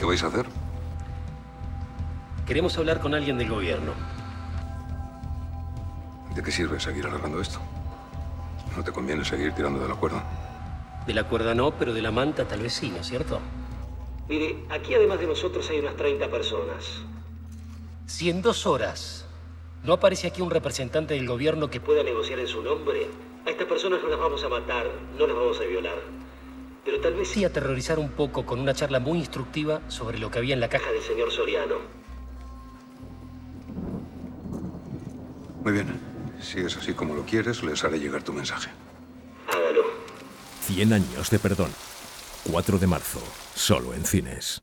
vais a hacer? Queremos hablar con alguien del gobierno. ¿De qué sirve seguir alargando esto? No te conviene seguir tirando de la cuerda. De la cuerda no, pero de la manta tal vez sí, ¿no es cierto? Mire, aquí además de nosotros hay unas 30 personas. Si en 2 horas no aparece aquí un representante del gobierno que pueda negociar en su nombre, a estas personas no las vamos a matar, no las vamos a violar. Pero tal vez sí aterrorizar un poco con una charla muy instructiva sobre lo que había en la caja del señor Soriano. Muy bien. Si es así como lo quieres, les haré llegar tu mensaje. Hágalo. 100 años de perdón. 4 de marzo, solo en cines.